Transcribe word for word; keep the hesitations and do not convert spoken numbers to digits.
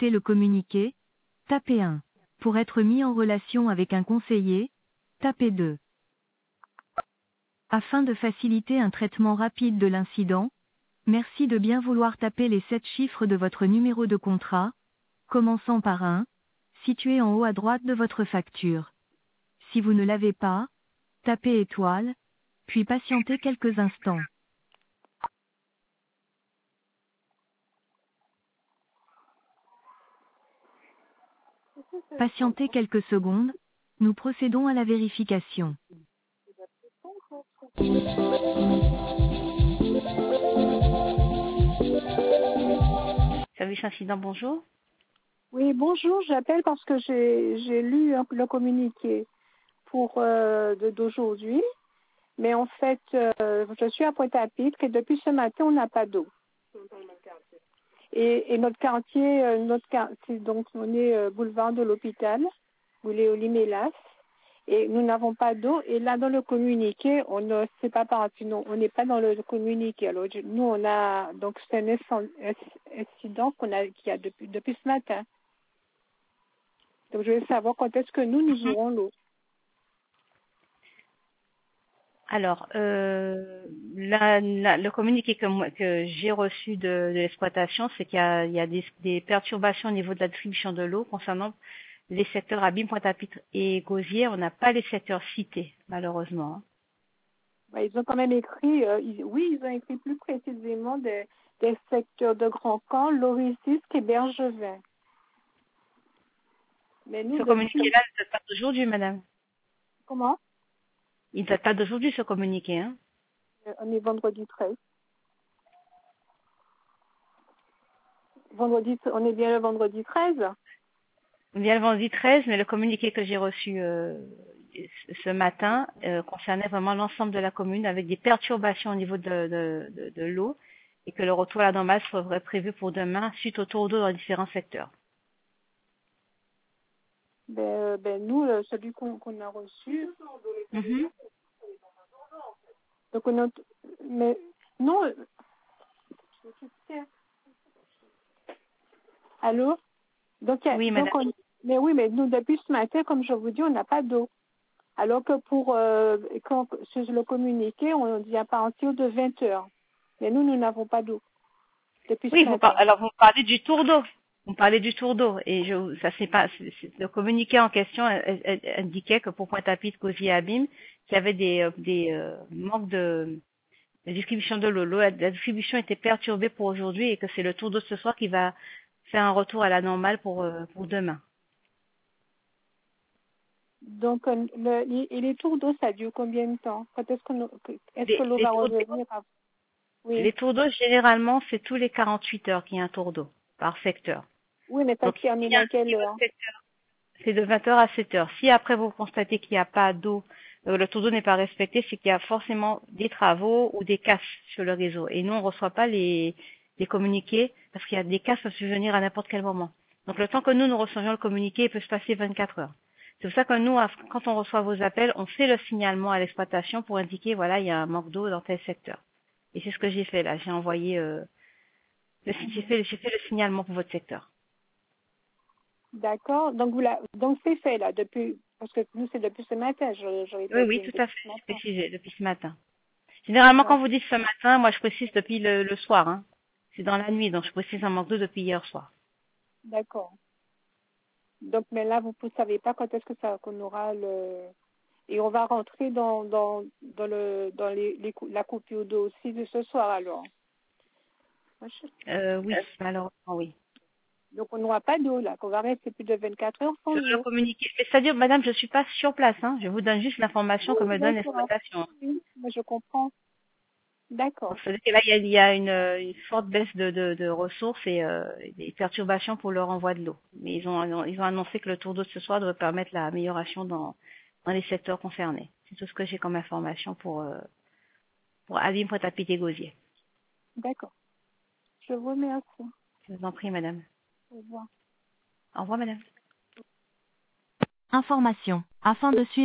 écouter le communiqué, tapez un. Pour être mis en relation avec un conseiller, tapez deux. Afin de faciliter un traitement rapide de l'incident, merci de bien vouloir taper les sept chiffres de votre numéro de contrat, commençant par un, situé en haut à droite de votre facture. Si vous ne l'avez pas, tapez étoile, puis patientez quelques instants. Patientez quelques secondes, nous procédons à la vérification. Service incident, bonjour. Oui, bonjour, j'appelle parce que j'ai j'ai lu hein, le communiqué pour euh, de- d'aujourd'hui, mais en fait, euh, je suis à Pointe-à-Pitre et depuis ce matin, on n'a pas d'eau. Et, et notre quartier, euh, notre quartier, donc on est euh, boulevard de l'hôpital, où est au Limélas, et nous n'avons pas d'eau. Et là, dans le communiqué, on ne sait pas parti, non, on n'est pas dans le communiqué. Alors, je- nous, on a donc c'est un inc- incident qu'on a qui a depuis depuis ce matin. Donc, je veux savoir quand est-ce que nous, nous aurons l'eau. Alors, euh, la- la- le communiqué que, moi- que j'ai reçu de, de l'exploitation, c'est qu'il y a, il y a des, des perturbations au niveau de la distribution de l'eau concernant les secteurs Abîme, Pointe-à-Pitre et Gosier. On n'a pas les secteurs cités, malheureusement, hein. Ben, ils ont quand même écrit, euh, ils- oui, ils ont écrit plus précisément des, des secteurs de Grand Camp, Loricis et Bergevin. Mais nous, Ce depuis, communiqué-là ne date pas d'aujourd'hui, madame. comment? Il ne date pas d'aujourd'hui, ce communiqué, hein. Euh, On est vendredi treize. Vendredi, on est bien le vendredi treize. On vient le vendredi treize, mais le communiqué que j'ai reçu euh, ce matin euh, concernait vraiment l'ensemble de la commune avec des perturbations au niveau de, de, de, de l'eau et que le retour à la normale serait prévu pour demain suite au tour d'eau dans différents secteurs. Ben, euh, ben nous, le- celui qu'on qu'on a reçu, Mhm. donc on a, mais non, euh, allô? Donc, il y a- Oui, madame. donc on, mais oui, mais nous, depuis ce matin, comme je vous dis, on n'a pas d'eau. Alors que pour euh, quand, sur le communiqué, on dit à partir de vingt heures. Mais nous, nous n'avons pas d'eau depuis ce Oui, vous matin. par- alors vous parlez du tour d'eau. Vous parlez du tour d'eau et je, ça c'est pas c'est- c'est- le communiqué en question elle- elle- elle indiquait que pour Pointe-à-Pitre, Gosier et Abîme, qu'il y avait des, euh, des euh, manques de la distribution de l'eau. L'eau, La, la distribution était perturbée pour aujourd'hui et que c'est le tour d'eau ce soir qui va faire un retour à la normale pour, euh, pour demain. Donc, euh, le, et les tours d'eau, ça dure combien de temps? Quand est-ce que, nous- que- est-ce que Les, l'eau les va tours d'eau, revenir à... Oui. les tours d'eau, généralement, c'est tous les quarante-huit heures qu'il y a un tour d'eau par secteur. Oui, mais ça Donc, se si, termine un- à quelle si votre heure? secteur, c'est de vingt heures à sept heures. Si après vous constatez qu'il n'y a pas d'eau, euh, le tour d'eau n'est pas respecté, c'est qu'il y a forcément des travaux ou des casses sur le réseau. Et nous, on ne reçoit pas les, les communiqués parce qu'il y a des casses qui peuvent survenir à n'importe quel moment. Donc, le temps que nous, nous recevions le communiqué, il peut se passer vingt-quatre heures. C'est pour ça que nous, quand on reçoit vos appels, on fait le signalement à l'exploitation pour indiquer, voilà, il y a un manque d'eau dans tel secteur. Et c'est ce que j'ai fait là. J'ai envoyé, euh, le- j'ai fait, j'ai fait le signalement pour votre secteur. D'accord. Donc, vous la... Donc, c'est fait, là, depuis... Parce que nous, c'est depuis ce matin. Je, je Oui, répète oui, bien tout depuis à fait. ce J'ai matin. précisé depuis ce matin. Généralement, quand Donc, vous dites ce matin, moi je précise depuis le, le soir. Hein. C'est dans la nuit, donc je précise un manque d'eau depuis hier soir. d'accord. Donc, mais là, vous ne savez pas quand est-ce que ça qu'on aura le... Et on va rentrer dans, dans, dans, le, dans les, les, cou- la coupure d'eau aussi de ce soir, alors. Moi, je- Euh, oui, malheureusement, oui. Donc, on n'aura pas d'eau, là, qu'on va rester plus de vingt-quatre heures Je sans vais le eau. communiquer. Mais c'est-à-dire, madame, je suis pas sur place. Hein. Je vous donne juste l'information que Oui, me donne d'accord. l'exploitation. Oui, mais je comprends. Donc, D'accord. c'est-à-dire que là, il y a, il y a une, euh, une forte baisse de, de, de ressources et euh, des perturbations pour le renvoi de l'eau. Mais ils ont, ils ont annoncé que le tour d'eau de ce soir devrait permettre l'amélioration dans, dans les secteurs concernés. C'est tout ce que j'ai comme information pour, euh, pour Abîme, Pointe-à-Pitre et Gosier. D'accord. Je vous remercie. Je vous en prie, madame. Au revoir. Au revoir, madame. Information. Afin de suivre